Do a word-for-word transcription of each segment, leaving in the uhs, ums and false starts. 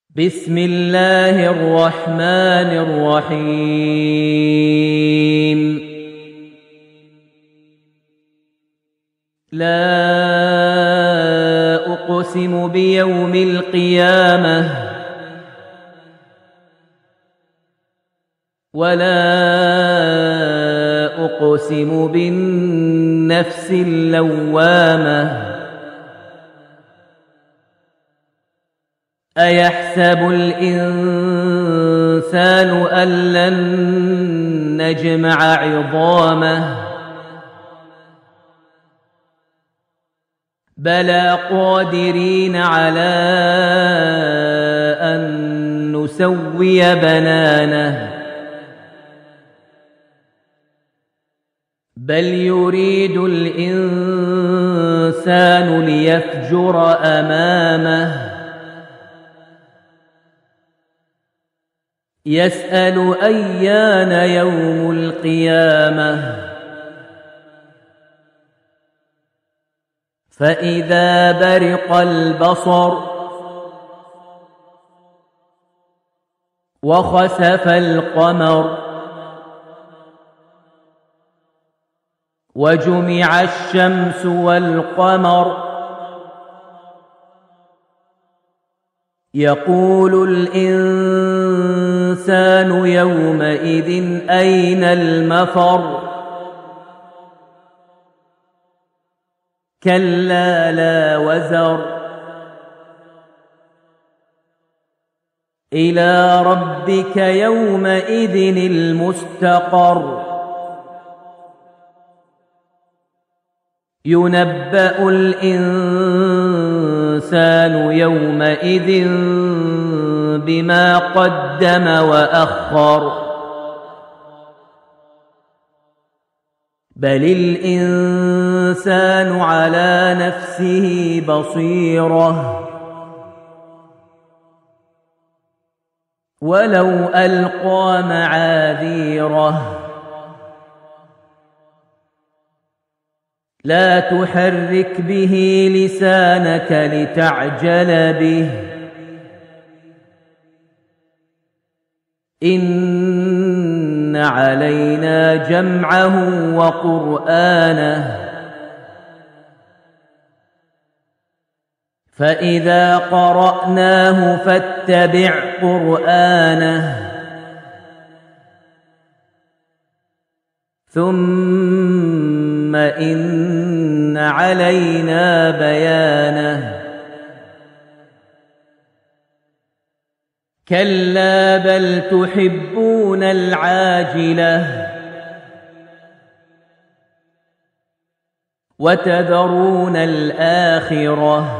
بسم الله الرحمن الرحيم لا أقسم بيوم القيامة ولا أقسم بالنفس اللوامة أيحسب الإنسان أن لن نجمع عظامه بلى قادرين على أن نسوي بنانه بل يريد الإنسان ليفجر أمامه يسأل أيان يوم القيامة فإذا برق البصر وخسف القمر وجمع الشمس والقمر يقول الإنسان يومئذ أين المفر كلا لا وزر إلى ربك يومئذ المستقر ينبأ الإنسان يومئذ بما قدم وأخر بل الإنسان على نفسه بصيرة ولو ألقى معاذيره لا تحرك به لسانك لتعجل به إن علينا جمعه وقرآنه فإذا قرأناه فاتبع قرآنه ثم إن علينا بيانه كلا بل تحبون العاجلة وتذرون الآخرة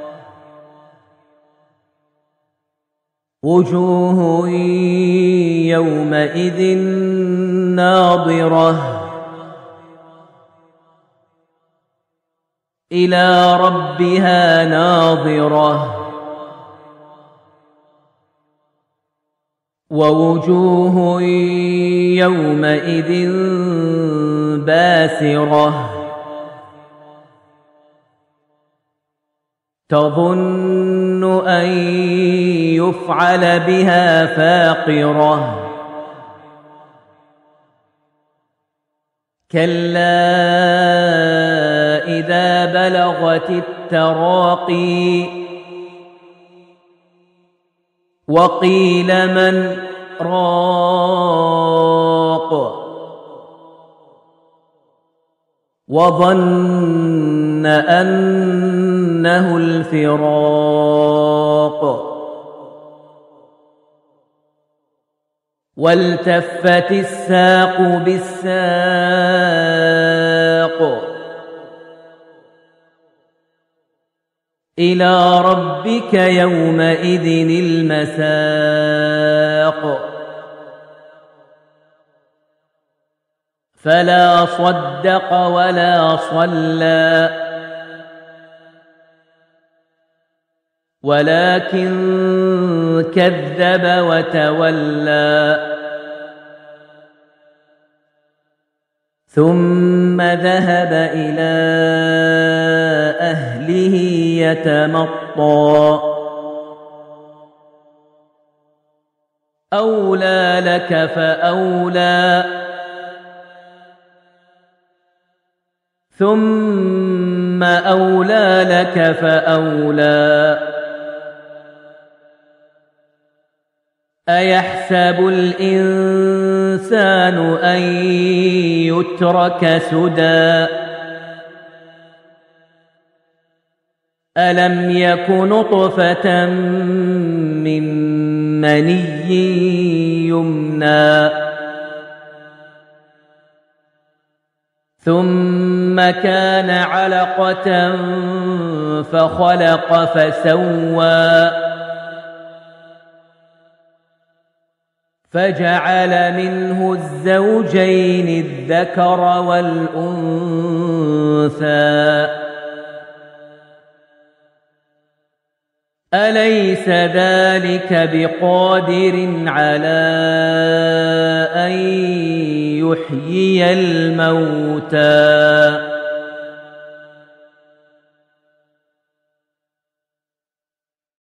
وجوه يومئذ ناظرة إلى ربها ناظرة ووجوه يومئذ باسرة تظن أن يفعل بها فاقرة كلا إذا بلغت التراقي وقيل من راق وظن أنه الفراق والتفت الساق بالساق إلى ربك يومئذ المساق فلا صدق ولا صلى ولكن كذب وتولى ثم ذهب إلى أهله يتمطى أولى لك فأولى ثم أولى لك فأولى أيحسب الإنسان أن يترك سدى ألم يك نطفة من مني يمنى ثم كان علقة فخلق فسوى فجعل منه الزوجين الذكر والأنثى أليس ذلك بقادر على أن يحيي الموتى